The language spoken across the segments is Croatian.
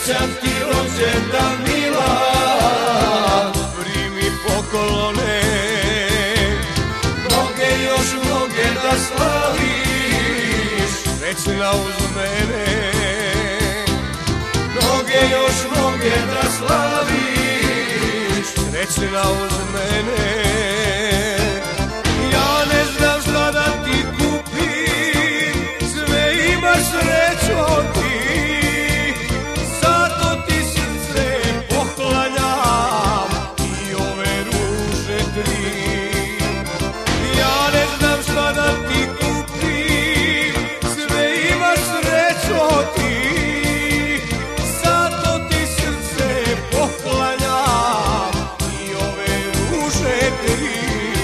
Srećan ti rođendan mila, primi poklone, mnoge još mnoge da slaviš, srećna uz mene. Mnoge još mnoge da slaviš, srećna uz mene. Ja ne znam šta da ti kupim, sve imaš srećo ti, zato ti srce poklanjam i ove ruže tri. Ja ne znam šta da ti kupim, sve imaš srećo ti, zato ti srce poklanjam i ove ruže tri.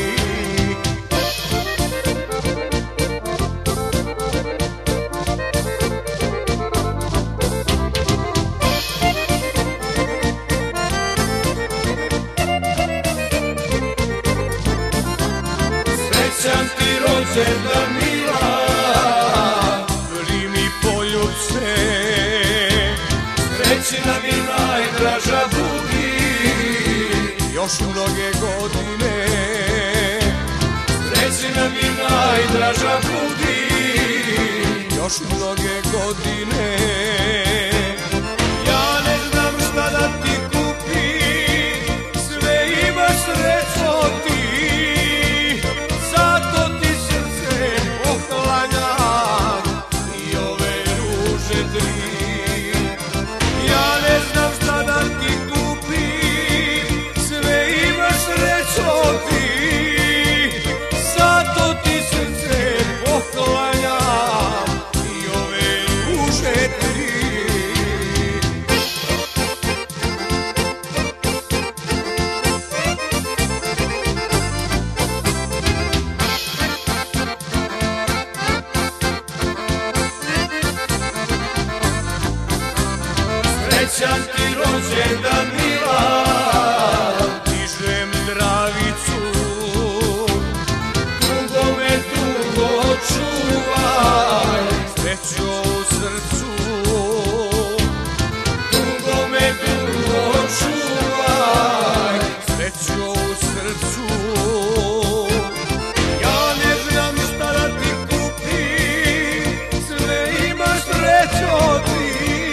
Srećan ti rođendan mila, primi poljubce, srećna mi najdraža budi još mnoge godine. Srećna mi najdraža budi još mnoge godine. Ja ne znam šta da ti kupim, sve imaš srećo ti, zato ti srce poklanjam i ove ruže tri. Ja ne znam šta da ti kupim, sve imaš srećo ti, zato ti srce poklanjam i ove ruže tri. Srećan ti rođendan mila, dižem zdravicu, dugo me dugo čuvaj, srećo u srcu. Dugo me dugo čuvaj, srećo u srcu. Ja ne znam šta da ti kupim, sve imaš srećo ti,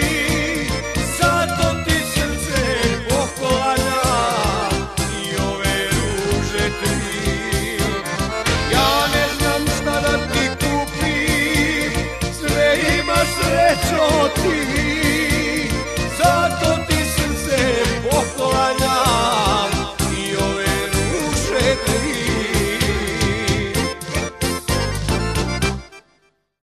zato ti srce poklanjam i ove ruže tri. Ja ne znam šta da ti kupim, sve imaš srećo ti,